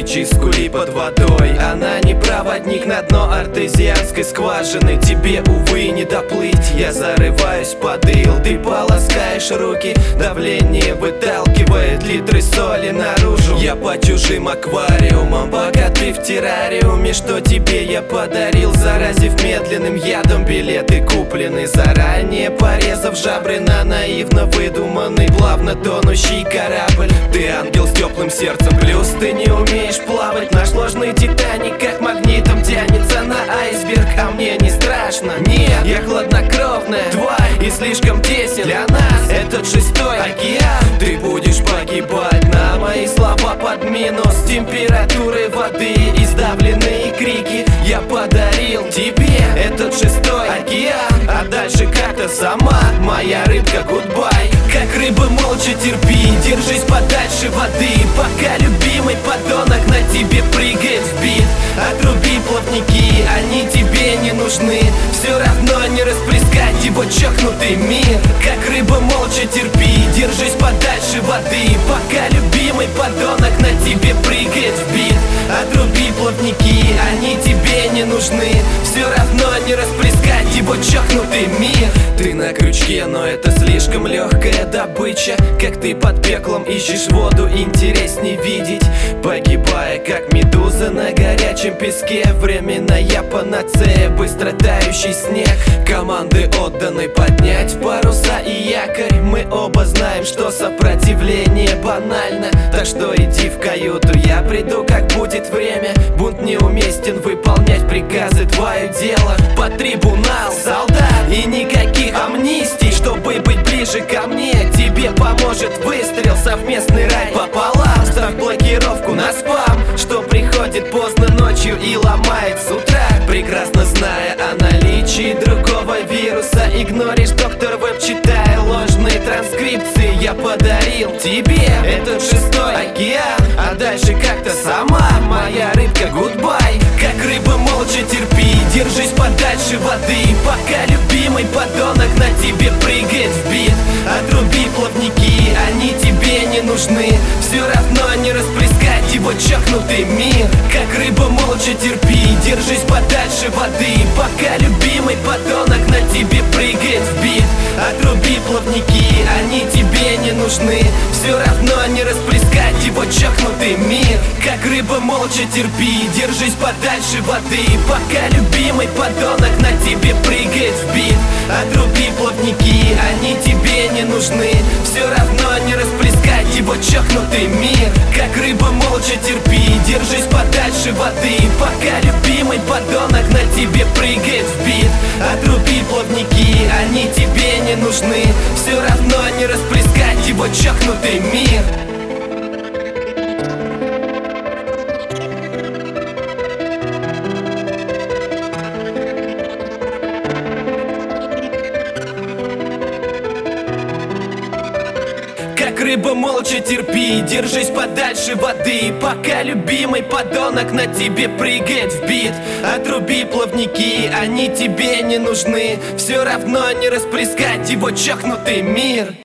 свечи скули под водой. Она не проводник на дно артезианской скважины. Тебе, увы, не доплыть, я зарываюсь под ил. Ты полоскаешь руки, давление выталкивает литры соли наружу. Я по чужим аквариумам, пока ты в террариуме. Что тебе я подарил, заразив медленным ядом. Билеты куплены заранее, порезав жабры на наивно выдуманный, плавно тонущий корабль. Ты ангел с теплым сердцем, плюс ты не умеешь плавать. Наш ложный Титаник как магнитом тянется на айсберг. А мне не страшно, нет, я хладнокровная тварь и слишком тесен для нас этот шестой океан. Ты будешь погибать на мои слова под минус температуры воды и сдавленные крики. Я подарил тебе этот шестой океан, а дальше как-то сама моя рыбка гудбай. Как рыба молча терпи, держись подальше воды, пока любимый подонок на тебе прыгает в бит. Отруби плавники, они тебе не нужны, все равно не расплескать его чокнутый мир. Как рыба молча терпи, держись подальше воды, пока любимый подонок на тебе прыгает в бит. Отруби плавники, они тебе не нужны, все равно не расплескать его чокнутый мир. Ты на крючке, но это слишком легкая добыча. Как ты под пеклом ищешь воду, интересней видеть, погибая как медуза на горячем песке. Временная панацея, быстро тающий снег. Команды отданы поднять паруса и якорь. Мы оба знаем, что сопротивление банально. Так что иди в каюту, я приду, как будет время. Бунт неуместен, выполнять приказы твое дело. Под трибунал, солдат, и никаких амнистий. Чтобы быть ближе ко мне, тебе поможет выстрел, совместный рай пополам. Ставь блокировку на спам, что приходит поздно ночью и ломает с утра. Прекрасно зная о наличии другого вируса, игноришь доктор веб, читая ложные транскрипции. Я подарил тебе этот шестой океан, а дальше как-то сама моя рыбка гудбай. Как рыба молча терпи, держись подальше воды, пока любимый подонок на тебе прыгает в бит. Отруби плавники, они тебе не нужны, все равно не расплескать его чокнутый мир. Как рыба молча терпи, держись подальше воды, пока любимый подонок на тебе прыгает в бит. Отруби плавники, они тебе не нужны, все равно не расплескать его чокнутый мир. Как рыба молча терпи, держись подальше воды, пока любимый подонок на тебе прыгает в бит. Отруби плавники, они тебе не нужны, все равно не расплескать его чокнутый мир. Как рыба молча терпи, держись подальше воды, пока любимый подонок на тебе прыгает в бит. Отруби плавники, они тебе не нужны, все равно не расплескать его чокнутый мир. Как рыба молча терпи, держись подальше воды, пока любимый подонок на тебе прыгает в бит. Отруби плавники, они тебе не нужны, все равно не расплескать его чокнутый мир.